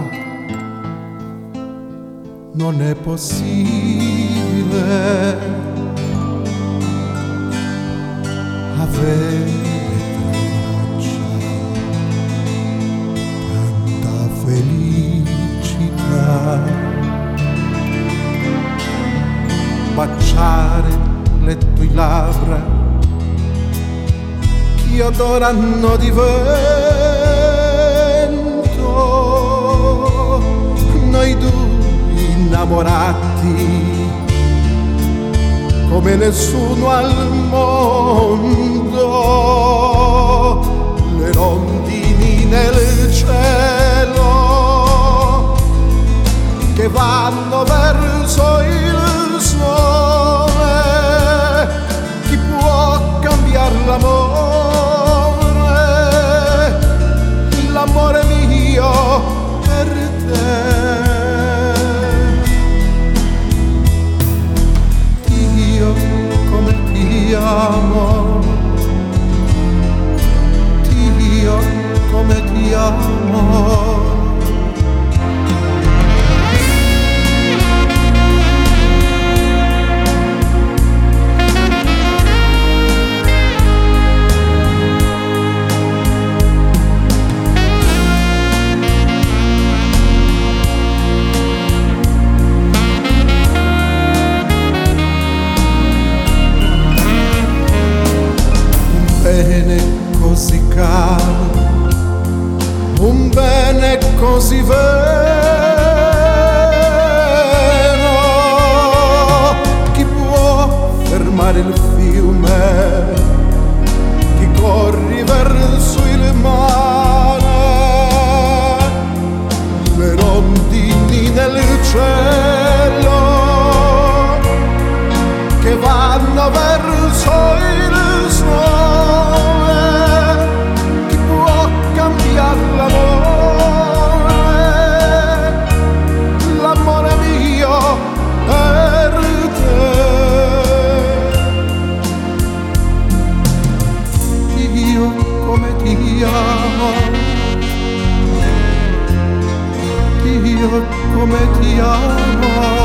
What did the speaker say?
non è possibile avere traccia tanta felicità, baciare le tue labbra che odorano di vento, noi due innamorati come nessuno al mondo, le rondini nel cielo che vanno verso il sole. Chi può cambiare l'amore, l'amore mio per te? Ti amo, Dio, come ti amo. Bene così caro, un bene così vero. Chi può fermare il fiume che corri verso il mare? Le rondini nel cielo che vanno verso il sole. Chi può cambiare l'amore, l'amore mio per te? Io come ti amo, io come ti amo.